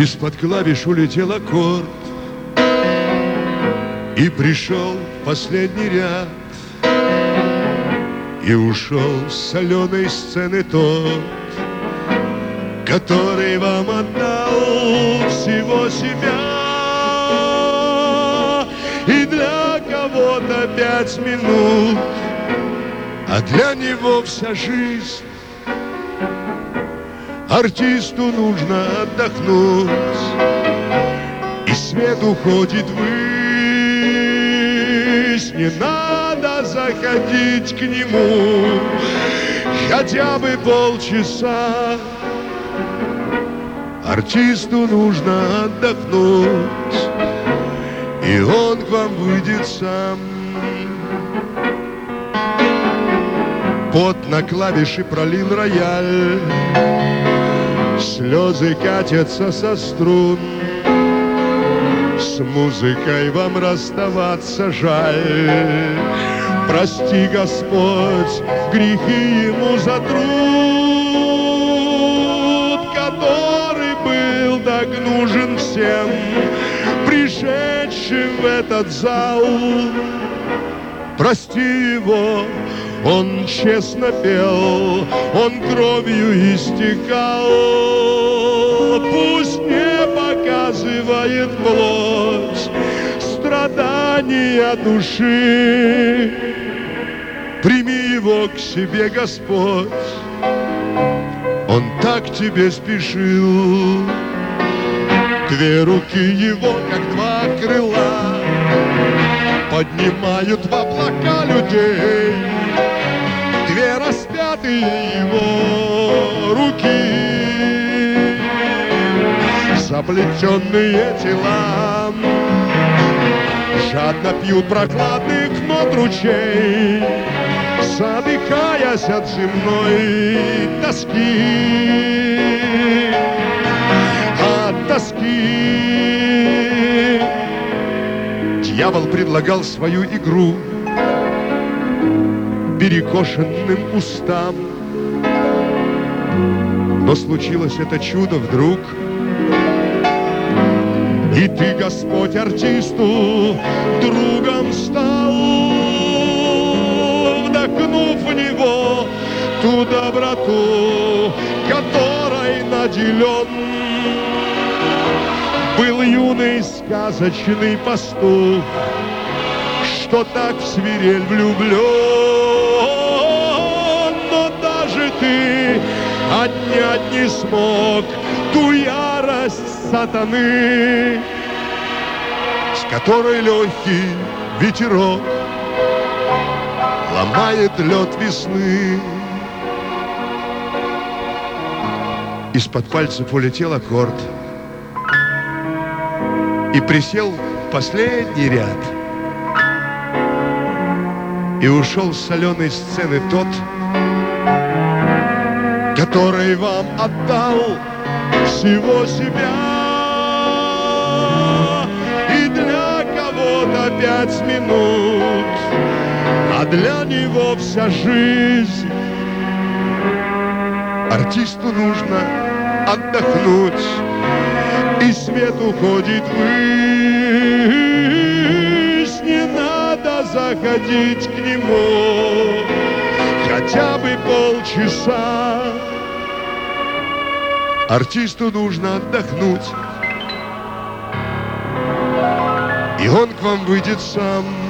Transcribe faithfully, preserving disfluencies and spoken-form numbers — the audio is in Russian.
Из-под клавиш улетел аккорд, и пришел последний ряд, и ушел с соленой сцены тот, который вам отдал всего себя. И для кого-то пять минут, а для него вся жизнь. Артисту нужно отдохнуть, и свет уходит ввысь. Не надо заходить к нему хотя бы полчаса. Артисту нужно отдохнуть, и он к вам выйдет сам. Пот на клавиши пролил рояль, слезы катятся со струн. С музыкой вам расставаться жаль. Прости, Господь, грехи ему за труд, который был так нужен всем, пришедшим в этот зал. Прости его, он честно пел, он кровью истекал. Пусть не показывает плоть страдания души. Прими его к себе, Господь, он так к тебе спешил. Две руки его, как два крыла, поднимают в облака людей. Две распятые его руки, заплетенные тела, жадно пьют прохладных нот ручей, задыхаясь от земной тоски, от тоски. Дьявол предлагал свою игру перекошенным устам, но случилось это чудо вдруг, и ты, Господь, артисту другом стал, вдохнув в него ту доброту, которой наделен был юный сказочный пастух, что так в свирель влюблен. Но даже ты отнять не смог ту ярость сатаны, с которой легкий ветерок ломает лед весны. Из-под пальцев улетел аккорд, и присел в последний ряд, и ушел с соленой сцены тот, который вам отдал всего себя. И для кого-то пять минут, а для него вся жизнь. Артисту нужно отдохнуть, и свет уходит ввысь. Не надо заходить к нему хотя бы полчаса. Артисту нужно отдохнуть, и он к вам выйдет сам.